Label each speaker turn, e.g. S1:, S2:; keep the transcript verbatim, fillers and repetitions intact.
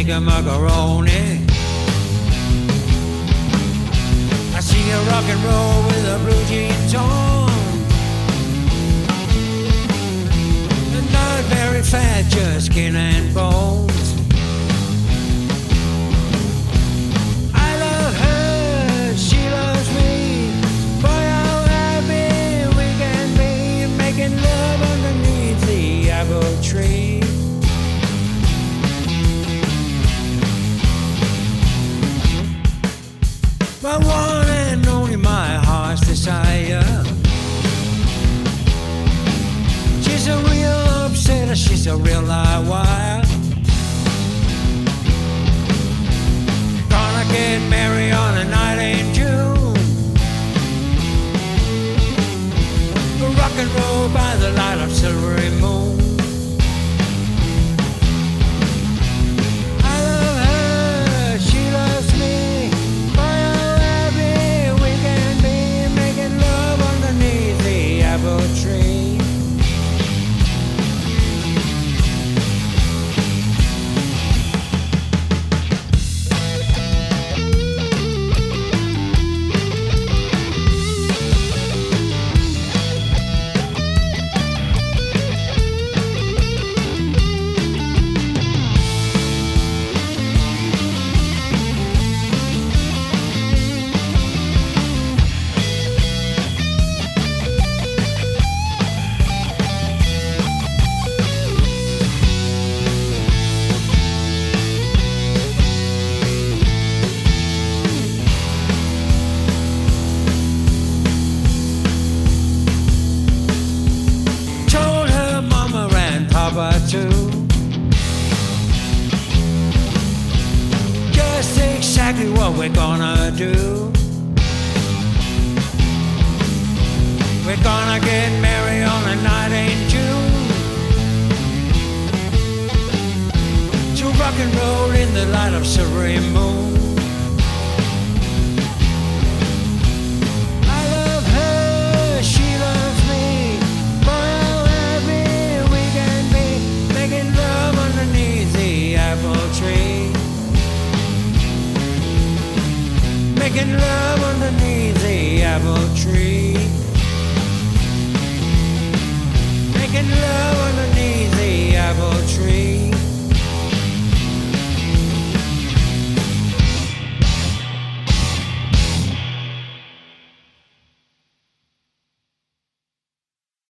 S1: make a macaroni. I see a rock and roll with a blue jeans on. Not very fat, just skin and bones. I love her, she loves me. Boy, how happy we can be, making love underneath the apple tree. My one and only, my heart's desire. She's a real upsetter, she's a real live wire. Gonna get married on a night in June. Rock and roll by the light of silvery moon. I love her, she loves me. Boy, how happy we can be, making love underneath the apple tree. Too. Just exactly what we're gonna do. We're gonna get married on a night in June. To rock and roll in the light of silvery moon.